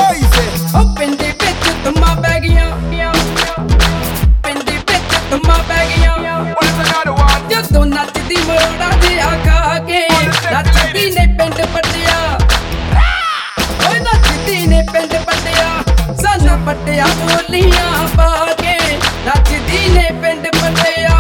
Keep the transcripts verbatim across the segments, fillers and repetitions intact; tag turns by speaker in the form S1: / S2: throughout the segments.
S1: ਪਿੰਡ ਵਿੱਚ ਤੁਮਾ ਬਹਿ ਗਿਆ, ਪਿੰਡ ਵਿੱਚ ਤੁਮਾ ਬਹਿ ਗਿਆ। ਜਦੋਂ ਨੱਚਦੀ ਮੋੜਾ ਦੇ ਆਖਾ ਕੇ, ਨੱਚਦੀ ਨੇ ਪਿੰਡ ਪੱਟਿਆ, ਓਏ ਨੱਚਦੀ ਨੇ ਪਿੰਡ ਪੱਟਿਆ, ਸਾਨੂੰ ਪੱਟਿਆ ਬੋਲੀਆਂ ਪਾ ਕੇ, ਨੱਚਦੀ ਨੇ ਪਿੰਡ ਪੱਟਿਆ।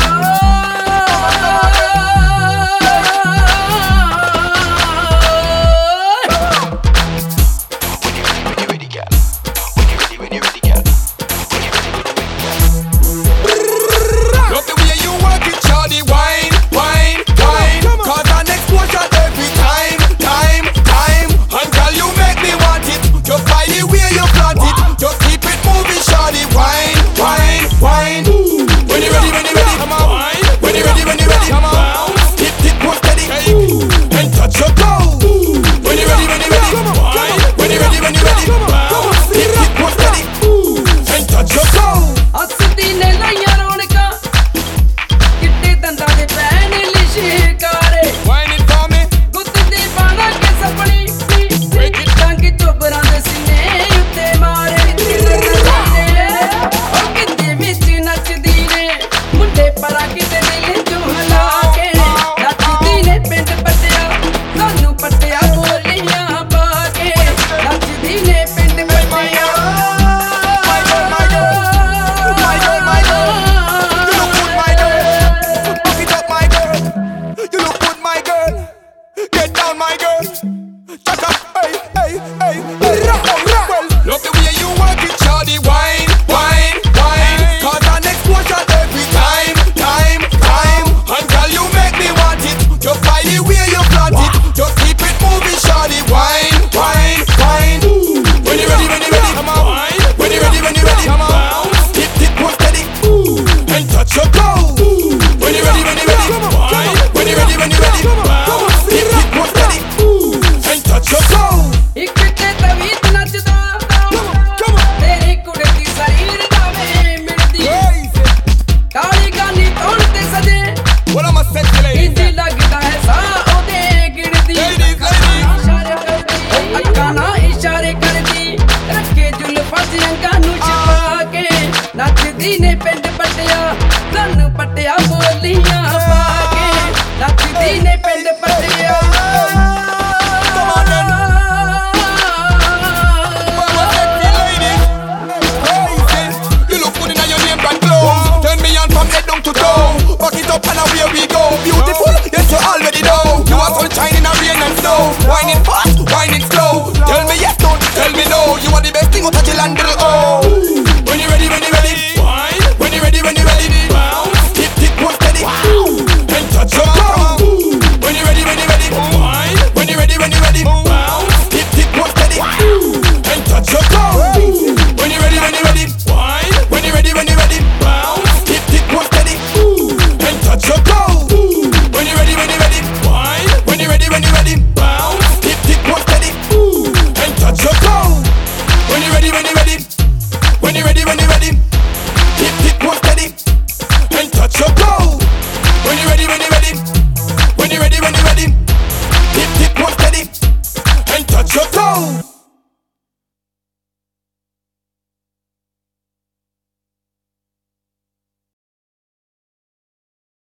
S1: ਨੱਚਦੀ ਨੇ ਪਿੰਡ ਪੱਟਿਆ, ਸਾਨੂੰ ਪੱਟਿਆ ਬੋਲੀਆਂ ਪਾ ਕੇ, ਨੱਚਦੀ ਨੇ ਪਿੰਡ ਪੱਟਿਆ।
S2: Whining fast, whining slow. Tell me yes, don't tell me no. You are the best thing out of the land.